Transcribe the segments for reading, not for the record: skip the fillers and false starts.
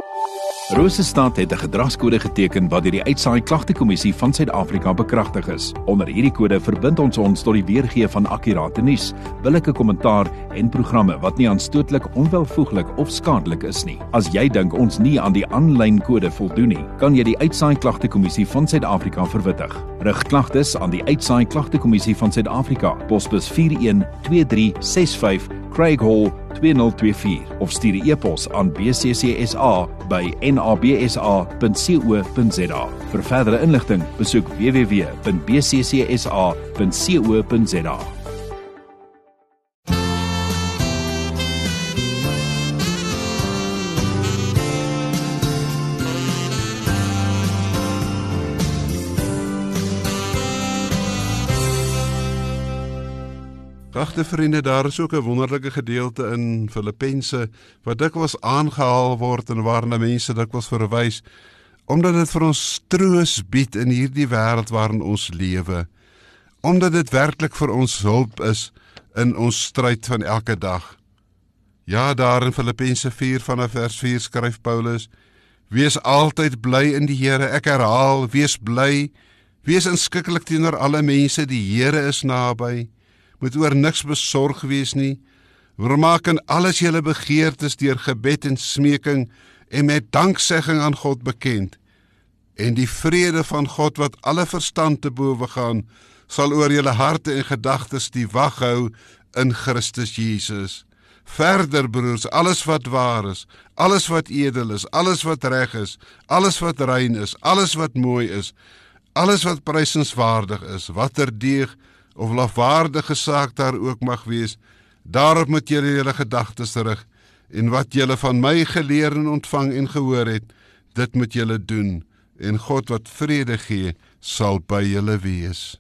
Rosestad het 'n gedragskode geteken wat deur die Uitsaai Klagtekommissie van Suid-Afrika bekragtig is. Onder hierdie kode verbind ons tot die weergee van akkurate nuus, billike kommentaar en programme wat nie aanstootlik, onwelvoeglik of skadelik is nie. As jy dink ons nie aan die aanlyn kode voldoen nie, kan jy die Uitsaai Klagtekommissie van Suid-Afrika verwittig. Rig klagtes aan die Uitsaai Klagtekommissie van Suid-Afrika, posbus 412365 Craig Hall 2024 of stuur 'n e-pos aan bccsa@nabsa.co.za. Vir verdere inligting, besoek www.bccsa.co.za. Regte vriende, daar is ook 'n wonderlike gedeelte in Filippense wat dikwels aangehaal word en waarna mense dikwels verwys, omdat dit vir ons troos bied in hierdie wêreld waarin ons lewe, omdat dit werklik vir ons hulp is in ons stryd van elke dag. Ja, daar in Filippense 4 vanaf vers 4 skryf Paulus: Wees altyd bly in die Here. Ek herhaal, wees bly, wees inskikkelik teenoor alle mense, die Here is naby. Moet oor niks besorg wees nie, vermaak in alles julle begeertes deur gebed en smeking en met danksegging aan God bekend. En die vrede van God wat alle verstand te bowe gaan, sal oor julle harte en gedagtes die wag hou in Christus Jesus. Verder broers, alles wat waar is, alles wat edel is, alles wat reg is, alles wat rein is, alles wat mooi is, alles wat prysenswaardig is, watter deeg of lafwaardige saak daar ook mag wees, daarop moet julle gedagtes rig, en wat julle van my geleer en ontvang en gehoor het, dit moet julle doen, en God wat vrede gee, sal by julle wees.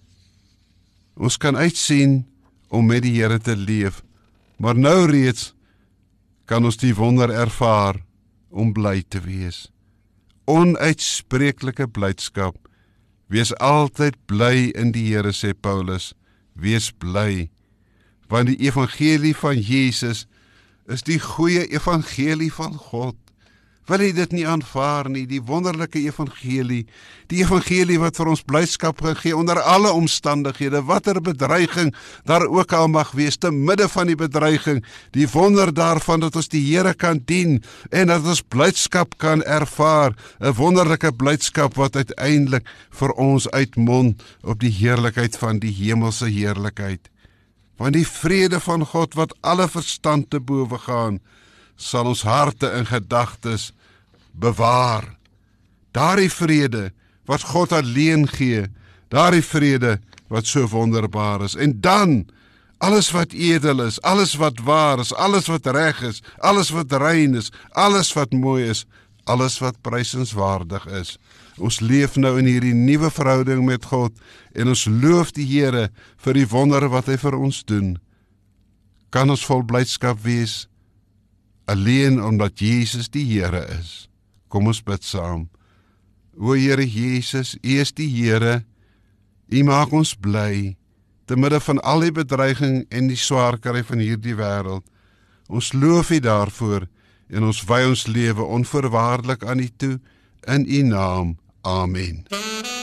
Ons kan uitsien om met die Here te leef, maar nou reeds kan ons die wonder ervaar om bly te wees. Onuitspreeklike blydskap. Wees altyd bly in die Here, sê Paulus, wees bly, want die evangelie van Jesus is die goeie evangelie van God. Wil jy dit nie aanvaar nie, die wonderlike evangelie, die evangelie wat vir ons blydskap gegee onder alle omstandighede, watter bedreiging daar ook al mag wees, te midde van die bedreiging, die wonder daarvan dat ons die Here kan dien, en dat ons blydskap kan ervaar, 'n wonderlike blydskap wat uiteindelik vir ons uitmond op die heerlikheid van die hemelse heerlikheid. Want die vrede van God wat alle verstand te bowe gaan, sal ons harte en gedagtes bewaar. Daardie vrede wat God alleen gee, daardie vrede wat so wonderbaar is. En dan, alles wat edel is, alles wat waar is, alles wat reg is, alles wat rein is, alles wat mooi is, alles wat prysenswaardig is. Ons leef nou in hierdie nuwe verhouding met God, en ons loof die Here vir die wonder wat hy vir ons doen. Kan ons vol blydskap wees, alleen omdat Jesus die Here is. Kom ons bid saam. O Here Jesus, U is die Here, U maak ons bly, te midde van al die bedreiging en die swaarkry van hierdie wêreld. Ons loof U daarvoor, en ons wy ons lewe onvoorwaardelik aan U toe, in U naam. Amen.